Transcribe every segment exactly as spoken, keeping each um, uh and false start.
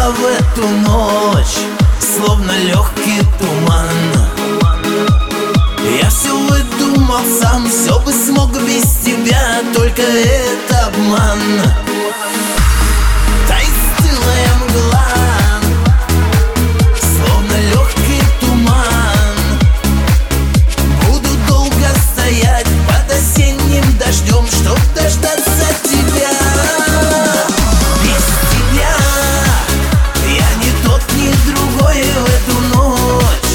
была в эту ночь, словно легкий туман. Я все выдумал сам, все бы смог без тебя, только это обман. Та истинная мгла, словно легкий туман. Буду долго стоять под осенним дождем, чтоб дождаться тебя. Без тебя я ни тот, ни другой в эту ночь.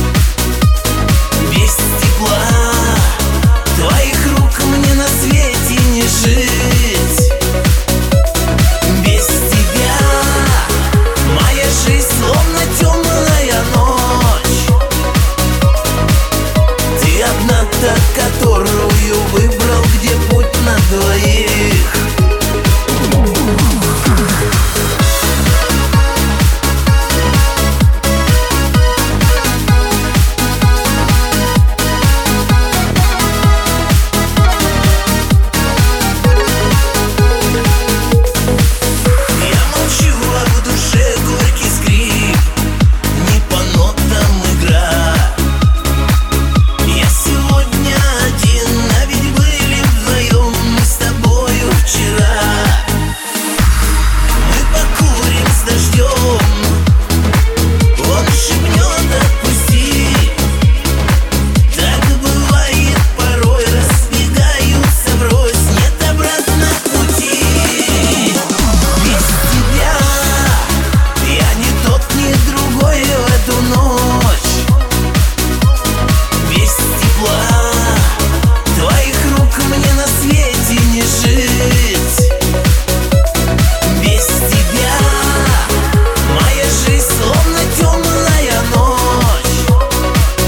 Без тепла твоих рук мне на свете не жить. Без тебя моя жизнь словно темная ночь. Ты одна та, которую выбрал, где путь на двоих.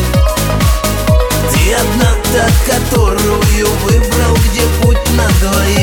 Которую выбрал, где путь на двоих.